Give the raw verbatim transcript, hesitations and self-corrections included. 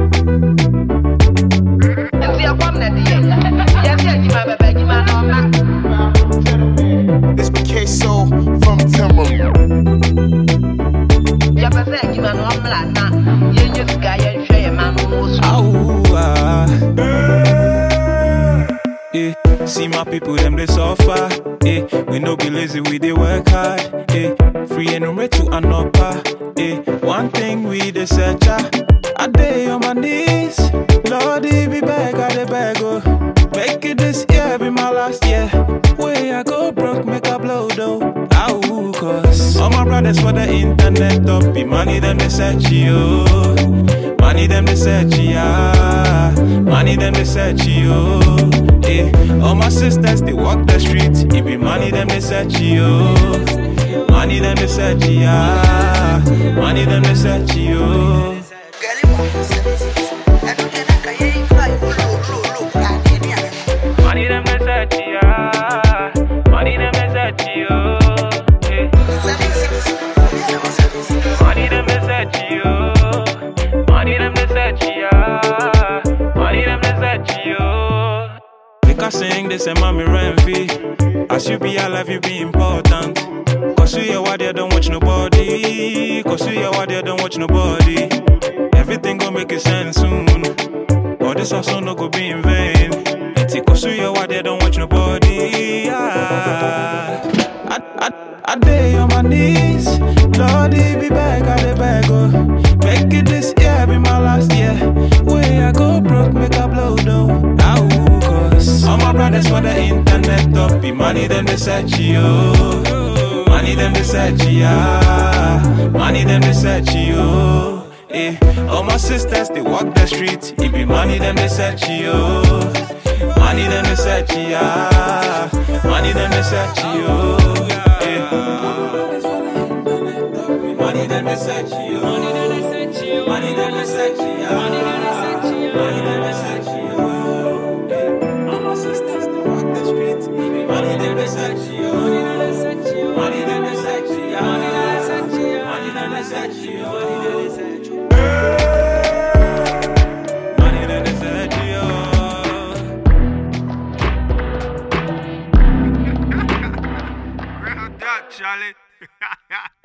It's B K Soul from Timber. Eh, see my people, them they suffer. Eh, we no be lazy, we they work hard. Eh, free and ready to an upper. Eh, one thing we the searcher. I day on my knees, Lordy be back, I the bag oh. Make it this year be my last year. Way I go broke, make a blow though. Ow, cause all my brothers for the internet up. Be money them they search you. Money them they search ya. Money them they search you. Eh, all my sisters they walk the street. It be money them they search you. Money them they search ya. Money them they search you. Money them they search ya. Money them they search you. Eh. Money them they search you. Money them they search ya. Money them they search you. Make I sing this and mommy Renfee. As you be alive, you be important. Cause you hear what they don't watch nobody. Cause you hear what they don't watch nobody. Everything gon' make it sense soon. But this also no go be in vain. Cause you hear what they don't watch nobody. Ah. I, I, I day on my knees. Lordy be back, I the bag oh. Make it this year be my last year. Way I go broke, make a blow though. Ow, cause all my brothers for the internet up. Be money them they search you. Money them they search ya. Money them they search you. Eh, all my sisters they walk the street. It be money them they search you. Money them they search ya. Money them they search you. Eh. Money them they search you. Money them they search you. Money them they search ya. Money them they search you. Money them they search you. Eh. All my sisters they walk the street. It be money them they search you. Money them they search you. Money them they search ya. Money them they search you. Money them they search you. Money them they search you. Money them they search you. Charlie.